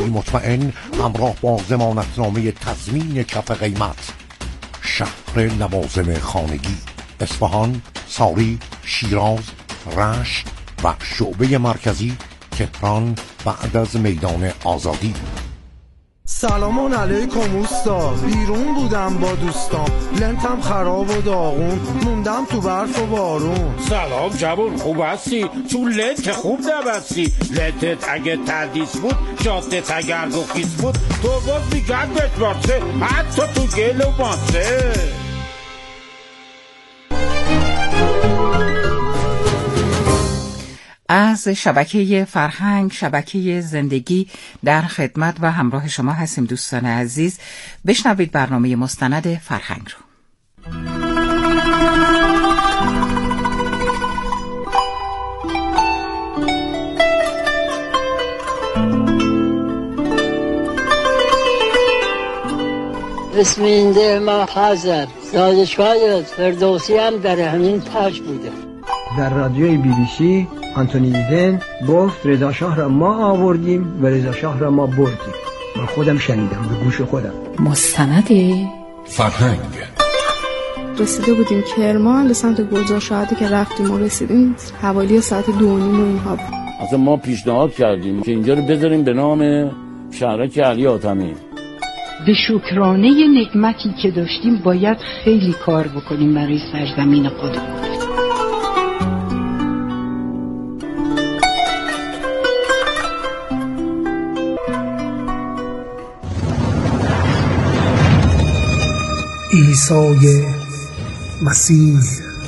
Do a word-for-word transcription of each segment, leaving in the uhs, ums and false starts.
مطمئن همراه با ضمانتنامه تضمین کف قیمت. شهر لوازم خانگی، اصفهان، ساری، شیراز، رشت و شعبه مرکزی تهران بعد از میدان آزادی. سلام علیکم اوستا، بیرون بودم با دوستام، لنتم خراب و داغون، موندم تو برف و بارون. سلام جوون، خوب هستی؟ چون لنت خوب نبستی. لنتت اگه تردیس بود، جادت اگر گفیس بود، تو باز میگن بتبارسه، حتی تو گل و بانسه. از شبکه فرهنگ، شبکه زندگی در خدمت و همراه شما هستیم دوستان عزیز. بشنوید برنامه مستند فرهنگ رو. اسم اینده ما حاضر دانشگاه فردوسی هم در همین پاش بوده. در رادیوی بی بی سی آنتونی ایدن گفت رضا شاه را ما آوردیم و رضا شاه را ما بردیم. من خودم شنیدم به گوش خودم. مستند فرهنگ. رسیده بودیم کرمان، به سمت گلزار شهادی که رفتیم و رسیدیم حوالی ساعت دو و نیم و اینها بود. اصلا ما پیشنهاد کردیم که اینجا رو بذاریم به نام شهرک علی حاتمی. به شکرانه نعمتی که داشتیم باید خیلی کار بکنیم برای سرزمین خودمون. عیسی مسیح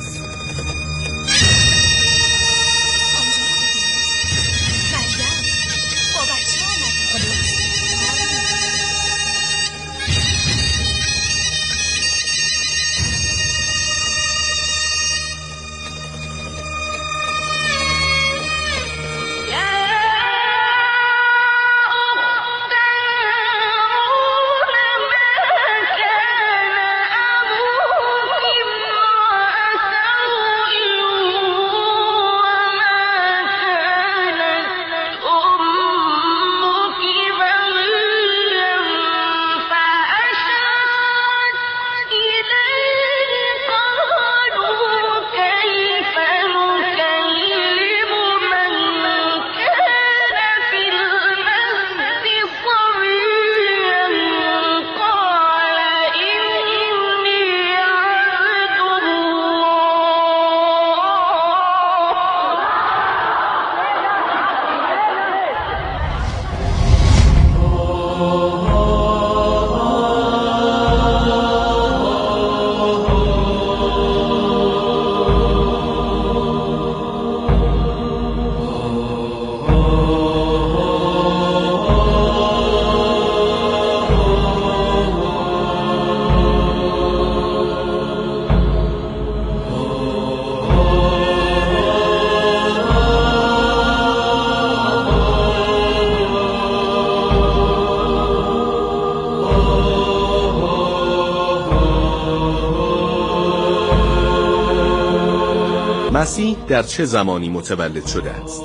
مسیح در چه زمانی متولد شده است؟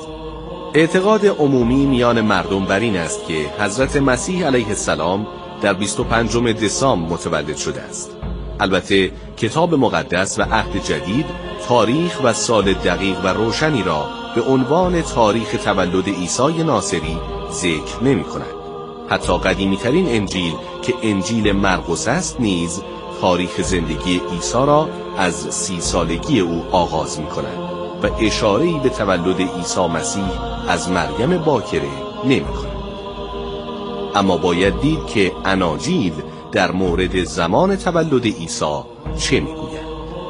اعتقاد عمومی میان مردم بر این است که حضرت مسیح علیه السلام در بیست و پنجم دسامبر متولد شده است. البته کتاب مقدس و عهد جدید تاریخ و سال دقیق و روشنی را به عنوان تاریخ تولد عیسی ناصری ذکر نمی کند. حتی قدیمی ترین انجیل که انجیل مرقس است نیز تاریخ زندگی عیسی را از سی سالگی او آغاز می کند و اشاره‌ای به تولد عیسی مسیح از مریم باکره نمی کند. اما باید دید که اناجیل در مورد زمان تولد عیسی چه می گوید.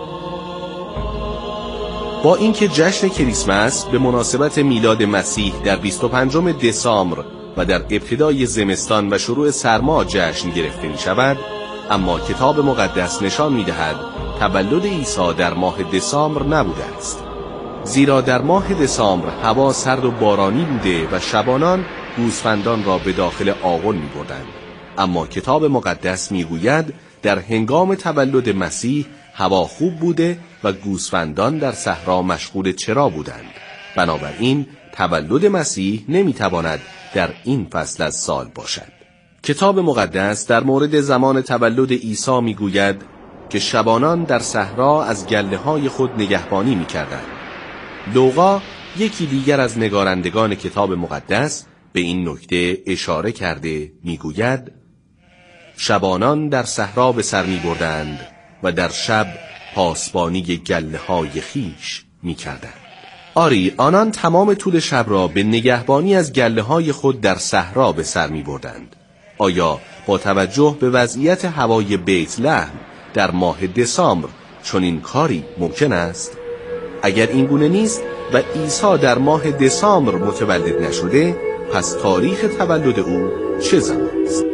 با اینکه جشن کریسمس به مناسبت میلاد مسیح در بیست و پنجم دسامبر و در ابتدای زمستان و شروع سرما جشن گرفته می شود، اما کتاب مقدس نشان می دهد تولد عیسی در ماه دسامبر نبوده است. زیرا در ماه دسامبر هوا سرد و بارانی بوده و شبانان گوسفندان را به داخل آغل می بردند. اما کتاب مقدس می گوید در هنگام تولد مسیح هوا خوب بوده و گوسفندان در صحرا مشغول چرا بودند. بنابراین تولد مسیح نمیتواند در این فصل از سال باشد. کتاب مقدس در مورد زمان تولد عیسی میگوید که شبانان در صحرا از گله‌های خود نگهبانی میکردند. لوقا یکی دیگر از نگارندگان کتاب مقدس به این نکته اشاره کرده میگوید شبانان در صحرا به سر میبردند و در شب پاسبانی گله‌های خیش میکردند. آری، آنان تمام طول شب را به نگهبانی از گله‌های خود در صحرا به سر میبردند. آیا با توجه به وضعیت هوای بیت لحم در ماه دسامبر چنین کاری ممکن است؟ اگر این گونه نیست و عیسی در ماه دسامبر متولد نشده، پس تاریخ تولد او چه زمان است؟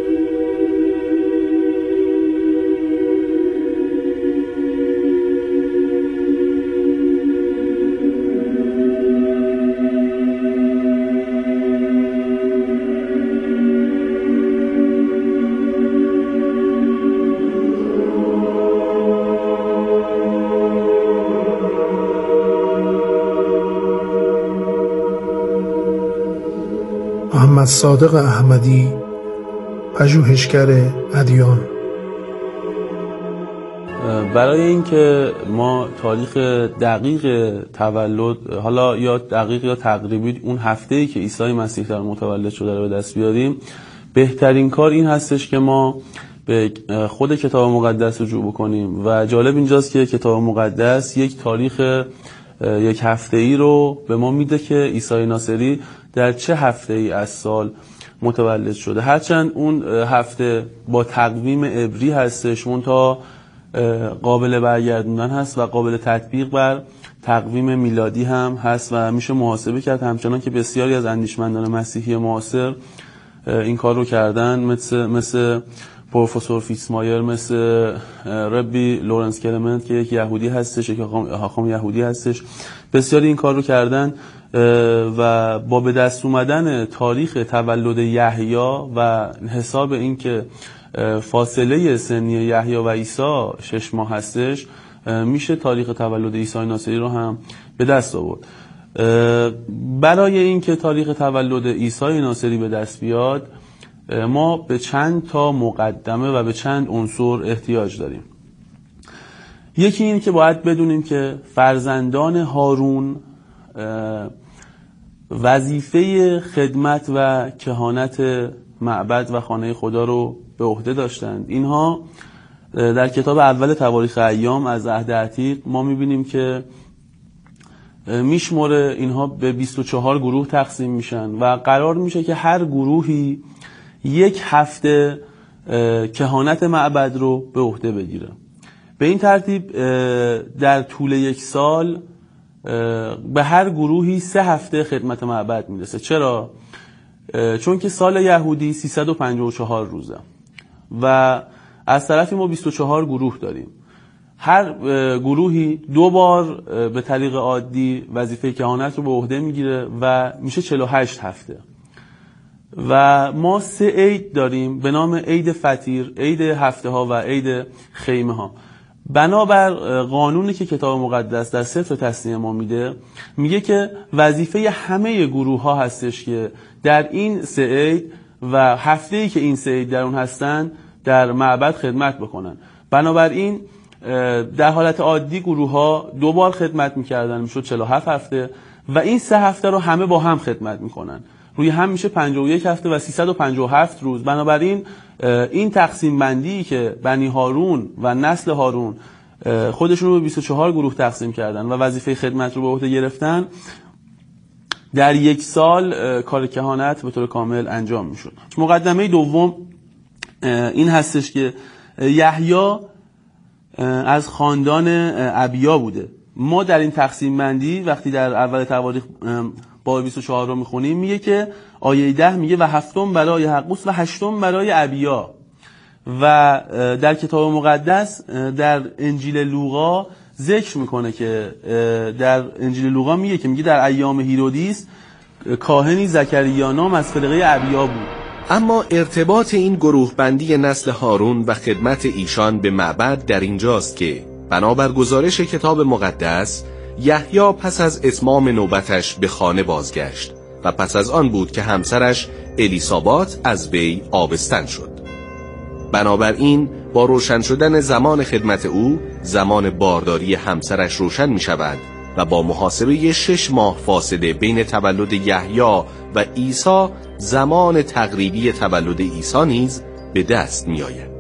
محمد صادق احمدی، پژوهشگر ادیان. برای اینکه ما تاریخ دقیق تولد، حالا یا دقیق یا تقریبی اون هفته‌ای که عیسی مسیح در متولد شده رو به دست بیاریم، بهترین کار این هستش که ما به خود کتاب مقدس رجوع بکنیم. و جالب اینجاست که کتاب مقدس یک تاریخ یک هفته‌ای رو به ما میده که عیسی ناصری در چه هفته‌ای از سال متولد شده. هرچند اون هفته با تقویم عبری هستش، منتها قابل برگردوندن هست و قابل تطبیق بر تقویم میلادی هم هست و میشه محاسبه کرد، همچنان که بسیاری از اندیشمندان مسیحی معاصر این کار رو کردن، مثل مثل پروفسور فیتزمایر، مثل ربی لورنس کلمنت که یک یهودی هستش، یک حاخام یهودی هستش. بسیاری این کار رو کردن و با به دست اومدن تاریخ تولد یحیی و حساب این که فاصله سنی یحیی و عیسی شش ماه هستش، میشه تاریخ تولد عیسی ناصری رو هم به دست آورد. برای اینکه تاریخ تولد عیسی ناصری به دست بیاد، ما به چند تا مقدمه و به چند عنصر احتیاج داریم. یکی این که باید بدونیم که فرزندان هارون وظیفه خدمت و کهانت معبد و خانه خدا رو به عهده داشتند. اینها در کتاب اول تواریخ ایام از عهد عتیق ما میبینیم که میشموره اینها به بیست و چهار گروه تقسیم میشن و قرار میشه که هر گروهی یک هفته کهانت معبد رو به عهده بگیره. به این ترتیب در طول یک سال به هر گروهی سه هفته خدمت معبد میرسه. چرا؟ چون که سال یهودی سیصد و پنجاه و چهار روزه و از طرفی ما بیست و چهار گروه داریم. هر گروهی دو بار به طریق عادی وظیفه کهانت رو به عهده میگیره و میشه چهل و هشت هفته. و ما سه عید داریم به نام عید فطیر، عید هفته ها و عید خیمه ها. بنابر قانونی که کتاب مقدس در سفر تثنیه ما میده، میگه که وظیفه همه گروه ها هستش که در این سه عید و هفته‌ای که این سه عید در اون هستن در معبد خدمت بکنن. بنابراین در حالت عادی گروه ها دو بار خدمت میکردن، میشد چهل و هفت هفته و این سه هفته رو همه با هم خدمت میکنن، روی هم میشه پنجاه و یک هفته و سیصد و پنجاه و هفت روز. بنابراین این تقسیم بندی که بنی هارون و نسل هارون خودشون رو به بیست و چهار گروه تقسیم کردن و وظیفه خدمت رو به عهده گرفتن، در یک سال کار کهانت به طور کامل انجام میشد. مقدمه دوم این هستش که یحیی از خاندان ابیا بوده. ما در این تقسیم بندی وقتی در اول تواریخ با بیست و چهار رو میخونیم، میگه که آیه ده میگه و هفتم برای حقوس و هشتم برای ابیا. و در کتاب مقدس در انجیل لوقا ذکر میکنه که در انجیل لوقا میگه که میگه در ایام هیرودیس کاهنی زکریا نام از فرقه ابیا بود. اما ارتباط این گروه بندی نسل هارون و خدمت ایشان به معبد در اینجاست که بنابر گزارش کتاب مقدس یحیی پس از اتمام نوبتش به خانه بازگشت و پس از آن بود که همسرش الیسابات از وی آبستن شد. بنابراین با روشن شدن زمان خدمت او، زمان بارداری همسرش روشن می شود و با محاسبه شش ماه فاصله بین تولد یحیی و عیسی، زمان تقریبی تولد عیسی نیز به دست می آید.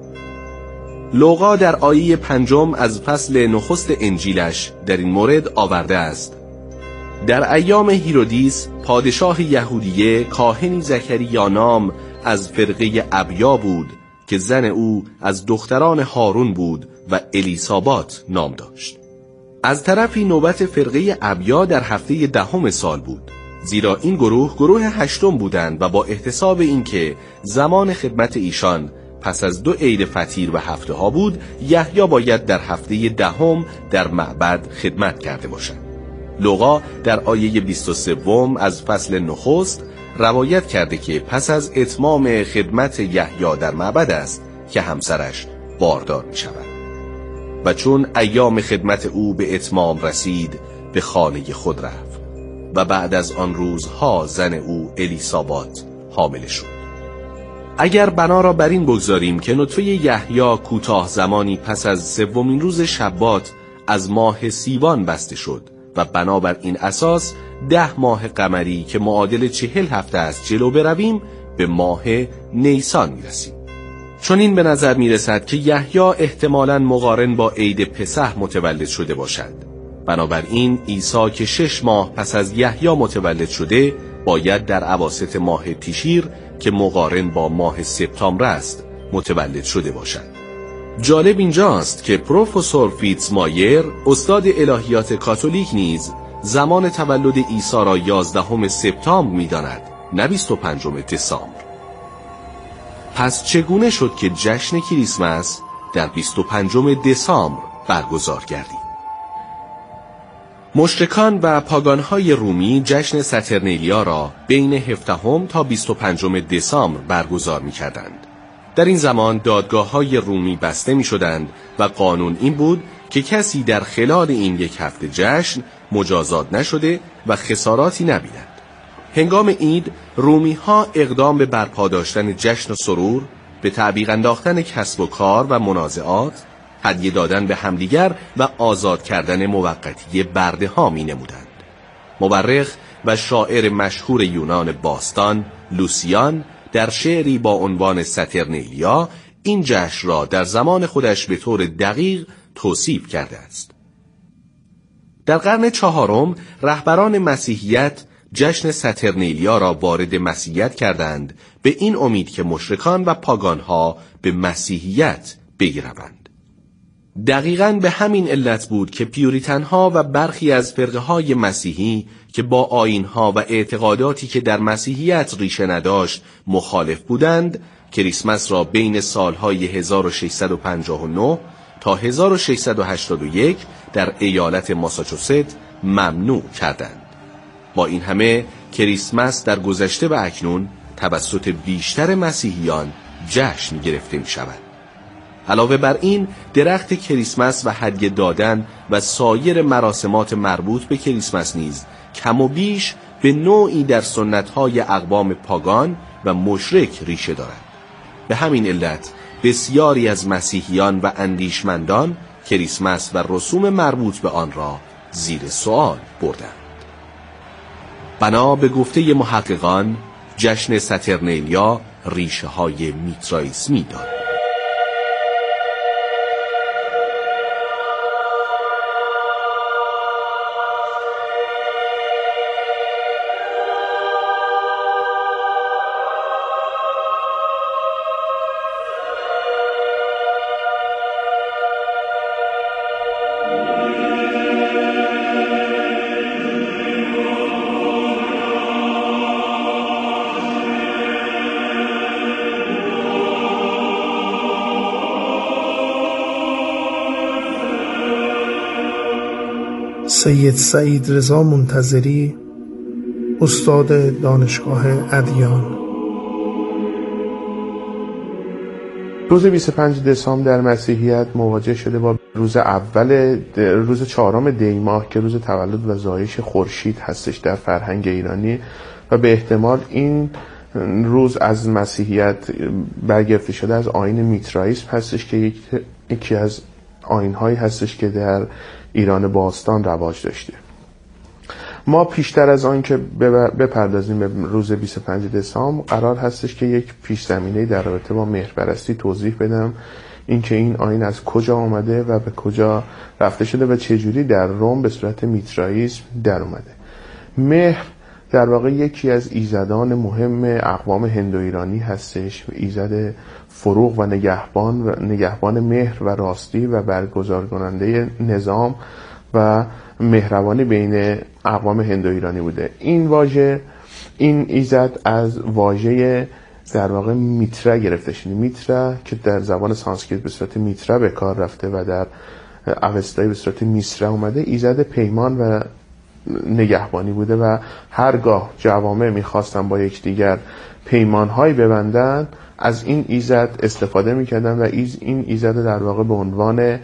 لوقا در آیه پنجم از فصل نخست انجیلش در این مورد آورده است: در ایام هیرودیس پادشاه یهودیه، کاهنی زکریا نام از فرقه ابیا بود که زن او از دختران هارون بود و الیسابات نام داشت. از طرفی نوبت فرقه ابیا در هفته دهم سال بود، زیرا این گروه گروه هشتم بودند و با احتساب اینکه زمان خدمت ایشان پس از دو عید فطیر و هفته ها بود، یحیی باید در هفته دهم در معبد خدمت کرده باشد. لوقا در آیه بیست و سه از فصل نخست روایت کرده که پس از اتمام خدمت یحیی در معبد است که همسرش باردار می شود و چون ایام خدمت او به اتمام رسید به خانه خود رفت و بعد از آن روزها زن او الیسابات حامل شد. اگر بنا را بر این بگذاریم که نطفه یحیی کوتاه زمانی پس از سومین روز شبات از ماه سیوان بسته شد و بنابر این اساس ده ماه قمری که معادل چهل هفته است جلو برویم، به ماه نیسان میرسیم. چون این به نظر میرسد که یحیی احتمالاً مقارن با عید پسح متولد شده باشد. بنابراین عیسی که شش ماه پس از یحیی متولد شده باید در اواسط ماه تیشیر که مقارن با ماه سپتامبر است متولد شده باشد. جالب اینجاست که پروفسور فیتزمایر، استاد الهیات کاتولیک، نیز زمان تولد عیسی را یازدهم سپتامبر می‌داند، نه بیست و پنجم دسامبر. پس چگونه شد که جشن کریسمس در بیست و پنجم دسامبر برگزار گردید؟ مشرکان و پاگانهای رومی جشن ساترنیلیا را بین هفدهم تا بیست و پنجم دسامبر برگزار می‌کردند. در این زمان دادگاه‌های رومی بسته می‌شدند و قانون این بود که کسی در خلال این یک هفته جشن مجازات نشده و خساراتی نبیند. هنگام عید رومی‌ها اقدام به برپا داشتن جشن و سرور، به تعویق انداختن کسب و کار و منازعات، هدیه دادن به همدیگر و آزاد کردن موقتی برده ها می نمودند. مورخ و شاعر مشهور یونان باستان لوسیان در شعری با عنوان ساترنیلیا این جشن را در زمان خودش به طور دقیق توصیف کرده است. در قرن چهارم رهبران مسیحیت جشن ساترنیلیا را وارد مسیحیت کردند، به این امید که مشرکان و پاگانها به مسیحیت بگروند. دقیقاً به همین علت بود که پیوریتنها و برخی از فرقه‌های مسیحی که با آیین‌ها و اعتقاداتی که در مسیحیت ریشه نداشت مخالف بودند، کریسمس را بین سالهای هزار و ششصد و پنجاه و نه تا هزار و ششصد و هشتاد و یک در ایالت ماساچوست ممنوع کردند. با این همه کریسمس در گذشته و اکنون توسط بیشتر مسیحیان جشن گرفته می شود. علاوه بر این درخت کریسمس و هدیه دادن و سایر مراسمات مربوط به کریسمس نیز کم و بیش به نوعی در سنت‌های اقوام پاگان و مشرک ریشه دارد. به همین علت بسیاری از مسیحیان و اندیشمندان کریسمس و رسوم مربوط به آن را زیر سوال بردند. بنا به گفته محققان جشن ساترنیلیا ریشه های میترائیسمی دارد. سید سعید رضا منتظری، استاد دانشگاه ادیان. روز بیست و پنجم دسامبر در مسیحیت مواجه شده با روز اول روز چهارم دی ماه که روز تولد و زایش خورشید هستش در فرهنگ ایرانی و به احتمال این روز از مسیحیت برگرفته شده از آیین میترائیسم هستش که یکی از آیین‌هایی هستش که در ایران باستان رواج داشته. ما پیشتر از آن که بپردازیم به روز بیست و پنجم دسامبر قرار هستش که یک پیش زمینه در رابطه با مهرپرستی توضیح بدم، اینکه این آیین از کجا آمده و به کجا رفته شده و چجوری در روم به صورت میترائیسم در اومده. مهر در واقع یکی از ایزدان مهم اقوام هندو ایرانی هستش، ایزد فروغ و نگهبان و نگهبان مهر و راستی و برگزار کننده نظام و مهربانی بین اقوام هندو ایرانی بوده. این واژه این ایزد از واژه در واقع میترا گرفته شده. میترا که در زبان سانسکریت به صورت میترا به کار رفته و در اوستایی به صورت میسرا اومده، ایزد پیمان و نگهبانی بوده و هرگاه جوامع میخواستن با یکدیگر پیمانهایی ببندن از این ایزد استفاده میکردن و این ایزد در واقع به عنوان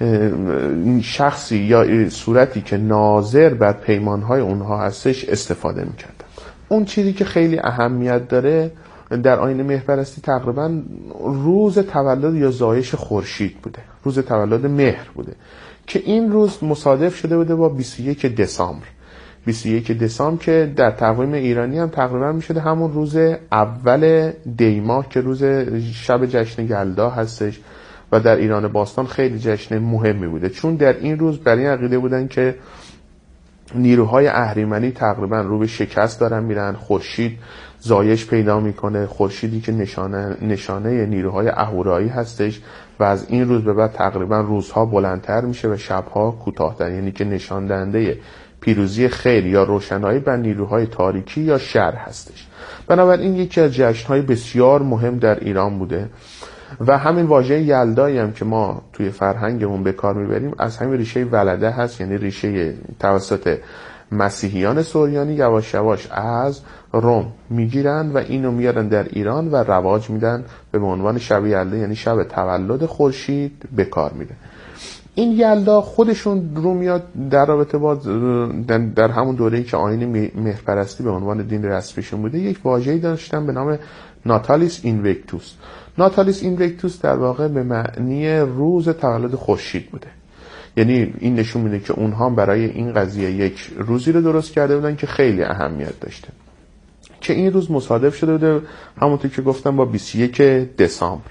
شخصی یا صورتی که ناظر بر پیمانهای اونها هستش استفاده میکردن. اون چیزی که خیلی اهمیت داره در آیین مهرپرستی تقریبا روز تولد یا زایش خورشید بوده، روز تولد مهر بوده که این روز مصادف شده بوده با بیست و یکم دسامبر. بیست و یکم دسامبر که در تقویم ایرانی هم تقریبا میشده همون روز اول دی ماه که روز شب جشن یلدا هستش و در ایران باستان خیلی جشن مهمی بوده، چون در این روز بر این عقیده بودن که نیروهای اهریمنی تقریبا رو به شکست دارن میرن، خورشید زایش پیدا میکنه، خورشیدی که نشانه نشانه نیروهای اهورایی هستش و از این روز به بعد تقریبا روزها بلندتر میشه و شبها کوتاه‌تر، یعنی که نشان دهنده پیروزی خیر یا روشنایی بر نیروهای تاریکی یا شر هستش. بنابراین یکی از جشن‌های بسیار مهم در ایران بوده و همین واژه یلدایی هم که ما توی فرهنگمون به کار میبریم از همین ریشه ولده هست، یعنی ریشه توسط مسیحیان سوریانی یواش یواش از روم میگیرن و اینو میارن در ایران و رواج میدن به عنوان شب یلدا، یعنی شب تولد خورشید به کار میره. این یلدا خودشون رو میاد در رابطه با در همون دوره‌ای که آیین مهرپرستی به عنوان دین رسمیشون بوده یک واژه‌ای داشتن به نام ناتالیس اینویکتوس. ناتالیس اینویکتوس در واقع به معنی روز تولد خورشید بوده، یعنی این نشون میده که اونها برای این قضیه یک روزی رو درست کرده بودن که خیلی اهمیت داشته، که این روز مصادف شده بوده همونطور که گفتم با بیست و یکم دسامبر.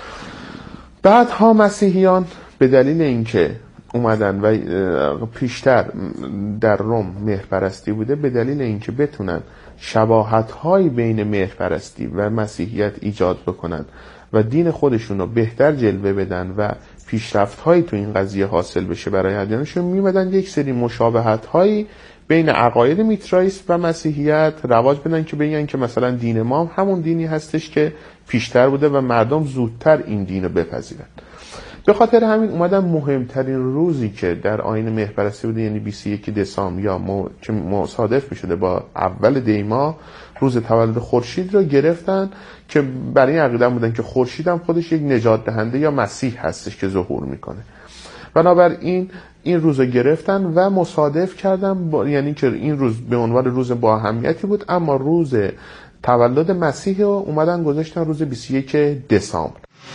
بعدها مسیحیان به دلیل اینکه اومدن و پیشتر در روم مهرپرستی بوده، به دلیل اینکه بتونن شباهت‌های بین مهرپرستی و مسیحیت ایجاد بکنن و دین خودشون رو بهتر جلوه بدن و پیشرفت‌هایی تو این قضیه حاصل بشه برای ادیانشون، میمدن یک سری مشابهت‌هایی بین عقاید میترائیسم و مسیحیت رواج بدن که بگن که مثلا دین ما همون دینی هستش که پیشتر بوده و مردم زودتر این دین رو بپذیرن. به خاطر همین اومدن مهمترین روزی که در آیین مهرپرستی بوده، یعنی بیست و یکم دسامبر یا مو... که مصادف میشده با اول دی ماه، روز تولد خورشید رو گرفتن که برای این عقیده بودن که خورشید هم خودش یک نجات دهنده یا مسیح هستش که ظهور میکنه. بنابراین این روز رو گرفتن و مصادف کردن با... یعنی که این روز به عنوان روز با اهمیتی بود، اما روز تولد مسیح رو اومدن گذاشتن روز بیست و یکم دسامبر.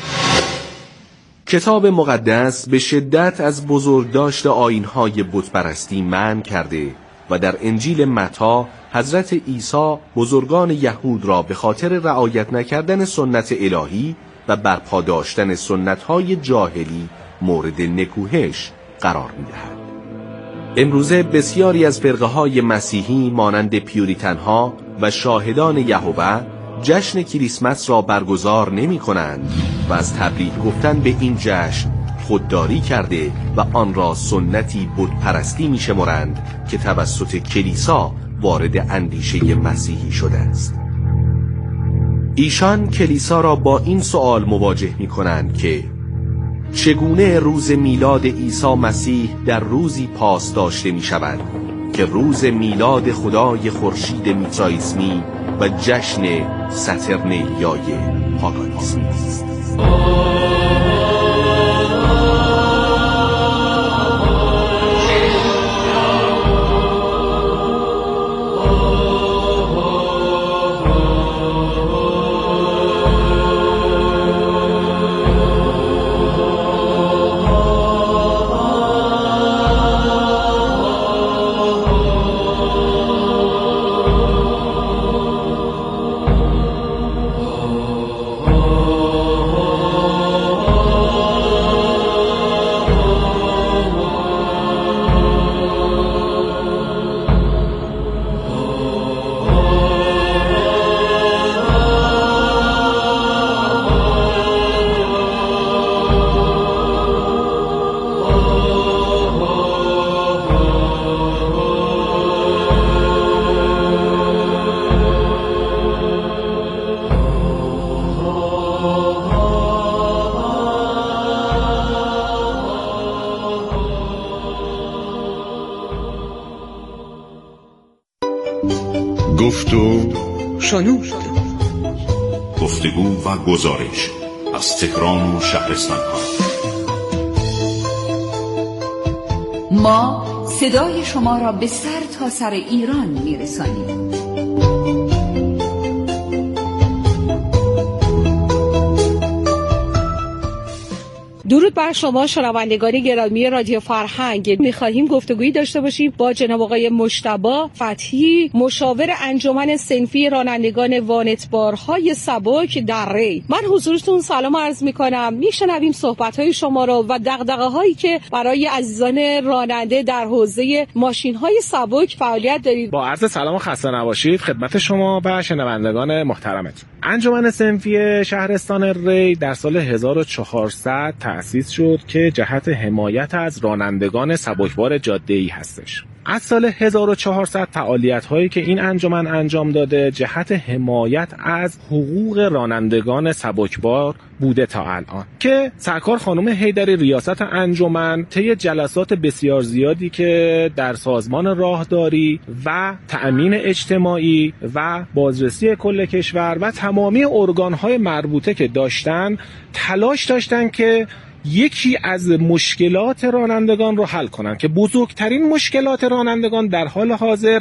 کتاب مقدس به شدت از بزرگداشت آیین‌های بتپرستی منع کرده و در انجیل متی حضرت عیسی بزرگان یهود را به خاطر رعایت نکردن سنت الهی و برپا داشتن سنت‌های جاهلی مورد نکوهش قرار می‌دهد. امروزه بسیاری از فرقه‌های مسیحی مانند پیوریتن‌ها و شاهدان یهوه جشن کریسمس را برگزار نمی کنند و از تبریک گفتن به این جشن خودداری کرده و آن را سنتی بتپرستی می شمارند که توسط کلیسا وارد اندیشه مسیحی شده است. ایشان کلیسا را با این سوال مواجه می کنند که چگونه روز میلاد عیسی مسیح در روزی پاس داشته می شود که روز میلاد خدای خورشید میترائیسمی و جشن ساترنلیای پاگانیسم است. گفت و شنود. گفتگو و گزارش از تهران و شهرستان‌ها. ما صدای شما را به سر تا سر ایران می‌رسانیم. درود بر شما شنوندگان گرامی رادیو فرهنگ. می‌خواهیم گفتگویی داشته باشیم با جناب آقای مجتبی فتحی، مشاور انجمن صنفی رانندگان وانتبارهای سبک در ری. من حضورتون سلام عرض می‌کنم. میشنویم صحبت‌های شما را و دغدغه‌هایی که برای عزیزان راننده در حوزه ماشین‌های سبک فعالیت دارید. با عرض سلام و خسته نباشید خدمت شما و شنوندگان محترمتون. انجمن صنفی شهرستان ری در سال هزار و چهارصد تأسیس شد که جهت حمایت از رانندگان سبکبار جاده‌ای هستش. از سال هزار و چهارصد فعالیت‌هایی که این انجمن انجام داده جهت حمایت از حقوق رانندگان سبکبار بوده تا الان، که سرکار خانم حیدری ریاست انجمن طی جلسات بسیار زیادی که در سازمان راهداری و تأمین اجتماعی و بازرسی کل کشور و تمامی ارگان‌های مربوطه که داشتن تلاش داشتن که یکی از مشکلات رانندگان رو حل کنن، که بزرگترین مشکلات رانندگان در حال حاضر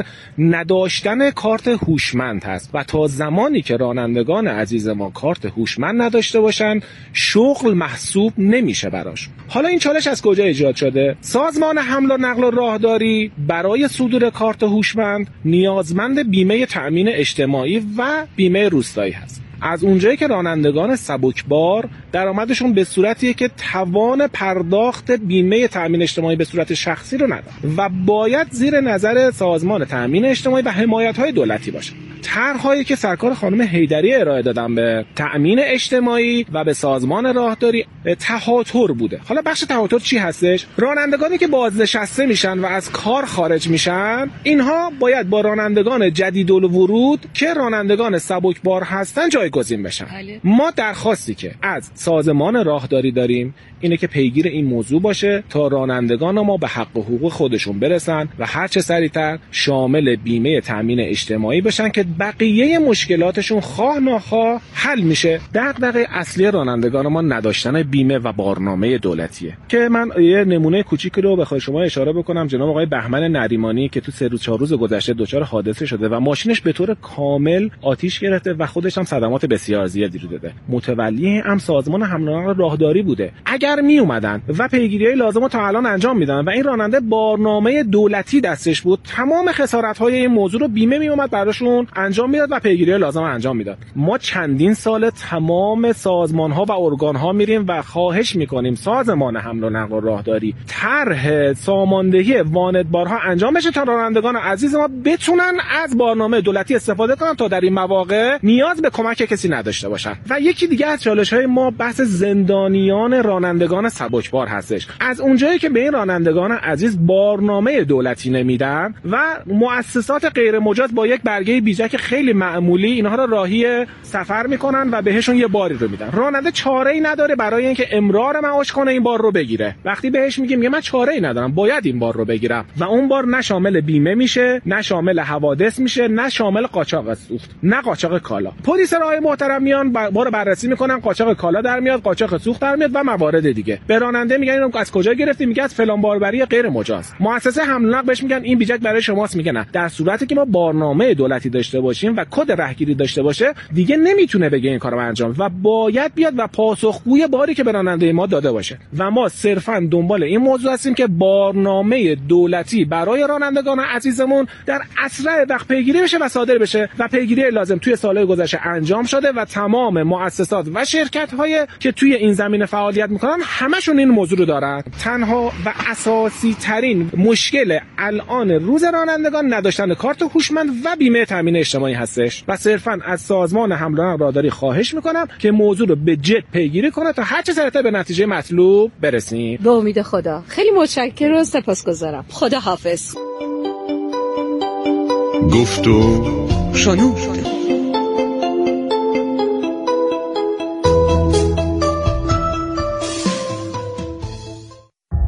نداشتن کارت هوشمند هست و تا زمانی که رانندگان عزیز ما کارت هوشمند نداشته باشن شغل محسوب نمیشه براش. حالا این چالش از کجا ایجاد شده؟ سازمان حمل و نقل و راهداری برای صدور کارت هوشمند نیازمند بیمه تأمین اجتماعی و بیمه روستایی هست. از اونجایی که رانندگان سبکبار درآمدشون به صورتیه که توان پرداخت بیمه تأمین اجتماعی به صورت شخصی رو ندارن و باید زیر نظر سازمان تأمین اجتماعی و حمایت‌های دولتی باشه. طرح‌هایی که سرکار خانم حیدری ارائه دادن به تأمین اجتماعی و به سازمان راهداری تهاتر بوده. حالا بخش تهاتر چی هستش؟ رانندگانی که بازنشسته میشن و از کار خارج میشن، اینها باید با رانندگان جدید الورود که رانندگان سبکبار هستن جایگزین بشن. ما درخواستی که از سازمان راهداری داریم اینه که پیگیر این موضوع باشه تا رانندگان ما به حق و حقوق خودشون برسن و هر چه سریعتر شامل بیمه تأمین اجتماعی بشن که بقیه مشکلاتشون خواه ناخواه حل میشه. دغدغه اصلی رانندگان ما نداشتن بیمه و بارنامه دولتیه، که من یه نمونه کوچیکی رو بخوام شما اشاره بکنم. جناب آقای بهمن نریمانی که تو سه روز چهار روز گذشته دچار حادثه شده و ماشینش به طور کامل آتیش گرفته و خودش هم صدمات بسیار زیادی رو دیده، متولی هم سازمان حمل و نقل راهداری بوده. اگر می اومدن و پیگیری لازم رو تا الان انجام میدن و این راننده بارنامه دولتی دستش بود، تمام خسارت‌های این موضوع رو بیمه می اومد براشون انجام میداد و پیگیری لازم انجام میداد. ما چندین سال تمام سازمان‌ها و ارگان‌ها میریم و خواهش میکنیم سازمان حمل و نقل و راهداری طرح ساماندهی وانتبارها انجام بشه تا رانندگان عزیز ما بتونن از بارنامه دولتی استفاده کنن تا در این مواقع نیاز به کمک کسی نداشته باشن. و یکی دیگه از چالش‌های ما بحث زندانیان رانندگان سبکبار هستش. از اونجایی که به این رانندگان عزیز بارنامه دولتی نمیدن و مؤسسات غیر مجاز با یک برگه بیجک خیلی معمولی اینها رو راهی سفر میکنن و بهشون یه باری رو میدن، راننده چاره‌ای نداره برای اینکه امرار معاش کنه این بار رو بگیره. وقتی بهش میگیم میگه من چاره‌ای ندارم باید این بار رو بگیرم و اون بار نه شامل بیمه میشه، نه شامل حوادث میشه، نه شامل قاچاق سوخت، نه قاچاق کالا. پلیس راه محترم میان بارو بررسی میکنن، قاچاق کالا در میاد، قاچاق سوخت در میاد و موارد دیگه. به راننده میگن اینو از کجا گرفتی؟ میگه از فلان باربری غیر مجاز. مؤسسه حمل و نقل بهش میگن این بیجک برای شماست، میگه نه. در صورتی که ما بارنامه دولتی داشته باشیم و کد رهگیری داشته باشه دیگه نمیتونه بگه این کارو انجام و باید بیاد و پاسخگوی باری که به راننده ما داده باشه. و ما صرفا دنبال این موضوع هستیم که بارنامه دولتی برای رانندگان عزیزمون در اسرع وقت پیگیری بشه و صادر بشه و پیگیری لازم توی سالهای گذشته انجام شده و تمام مؤسسات و شرکت‌های که توی این زمینه فعالیت میکنن همشون این موضوع رو دارن. تنها و اساسی ترین مشکل الان روز رانندگان نداشتن کارت هوشمند و بیمه تامین اجتماعی هستش و صرفا از سازمان حمل و نقل راهداری خواهش میکنم که موضوع رو به جد پیگیری کنه تا هر چه سریعتر به نتیجه مطلوب برسیم. به امید خدا. خیلی متشکرم و سپاسگزارم. خدا حافظ. گفت و شنود.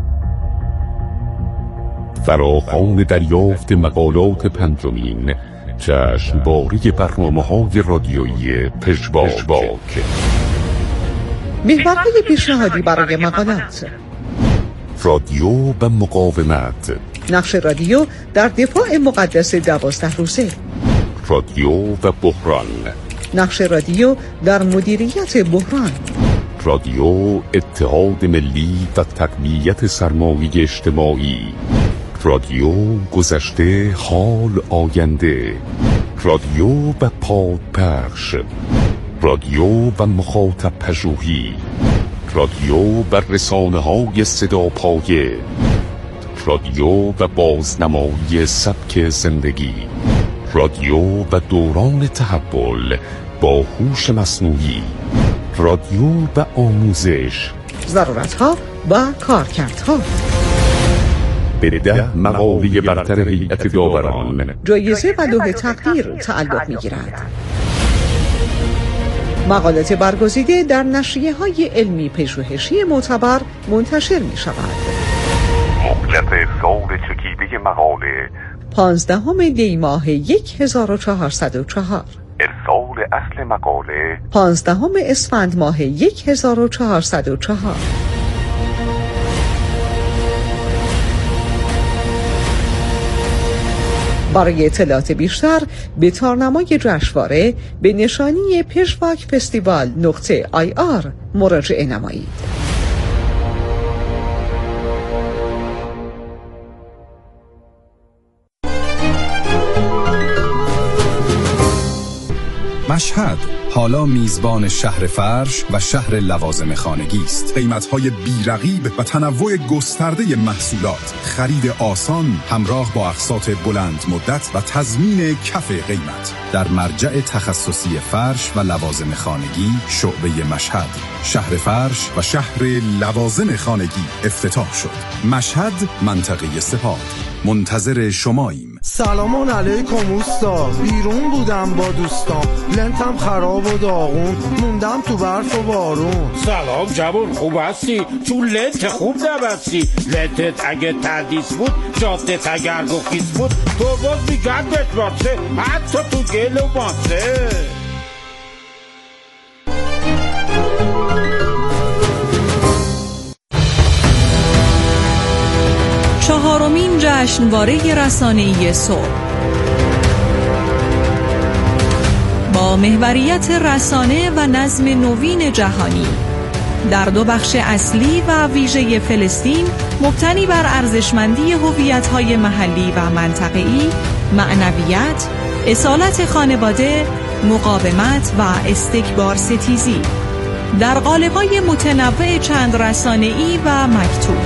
فراخوان دریافت مقالات پنجمین جشنواره برنامه‌های رادیویی پژواک. محورهای پیشنهادی برای مقالات: رادیو و مقاومت، نقش رادیو در دفاع مقدس دوازده روزه، رادیو و بحران، نقش رادیو در مدیریت بحران، رادیو اتحاد ملی و تقویت سرمایه اجتماعی، رادیو گذشته، حال، آینده، رادیو و پادپخش، رادیو و مخاطب پژوهی، رادیو و رسانه های صدا پایه، رادیو و بازنمایی سبک زندگی، رادیو و دوران تحول با هوش مصنوعی، رادیو و آموزش، ضرورتها و کارکردها. به ده مقاله برتر هیئت داوران جایزه و لوح تقدیر تعلق می‌گیرد. مقالات برگزیده در نشریه های علمی پژوهشی معتبر منتشر می شود. مهلت سال چکیده مقاله پانزدهم دی ماه یک هزار و چهارصد و چهار. ارسال اصل مقاله پانزدهم اسفند ماه یک هزار و چهارصد و چهار. برای اطلاعات بیشتر به تارنمای جشنواره به نشانی پژواک فستیوال نقطه آی آر مراجعه نمایید. مشهد حالا میزبان شهر فرش و شهر لوازم خانگی است. قیمت‌های بی‌رقیب و تنوع گسترده محصولات، خرید آسان همراه با اقساط بلند مدت و تضمین کف قیمت. در مرجع تخصصی فرش و لوازم خانگی شعبه مشهد، شهر فرش و شهر لوازم خانگی افتتاح شد. مشهد، منطقه سپاه. منتظر شماییم. سلامان علیکم اوستا، بیرون بودم با دوستام، لنتم خراب و داغون، موندم تو برف و بارون. سلام جوان، خوب هستی؟ چون لنت خوب نبستی. لنتت اگه تردیس بود، جادت اگر گخیز بود، تو باز میگردت باسه، حتی تو گل و باسه. چهارمین جشنواره رسانه‌ای صبح با محوریت رسانه و نظم نوین جهانی در دو بخش اصلی و ویژه فلسطین مبتنی بر ارزشمندی هویت‌های محلی و منطقه‌ای، معنویت، اصالت خانواده، مقاومت و استکبار ستیزی در قالب‌های متنوع چند رسانه‌ای و مکتوب،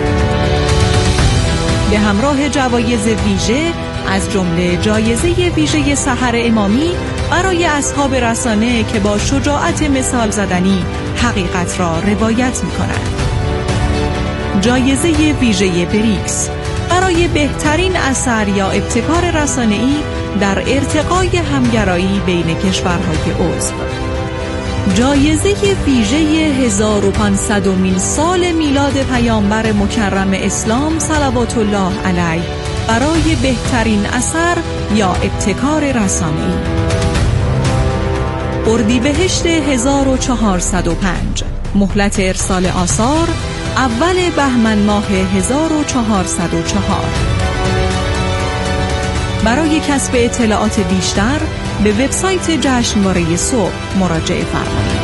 به همراه جوایز ویژه از جمله جایزه ویژه سحر امامی برای اصحاب رسانه که با شجاعت مثال زدنی حقیقت را روایت می‌کنند. جایزه ویژه بریکس برای بهترین اثر یا ابتکار رسانه‌ای در ارتقای همگرایی بین کشورهای عضو. جایزه ویژه هزار و پانصدمین سال میلاد پیامبر مکرم اسلام صلوات الله علیه برای بهترین اثر یا ابتکار رسانه‌ای. اردیبهشت هزار و چهارصد و پنج، مهلت ارسال آثار اول بهمن ماه هزار و چهارصد و چهار. برای کسب اطلاعات بیشتر به وبسایت جشنواره صبح مراجعه فرمایید.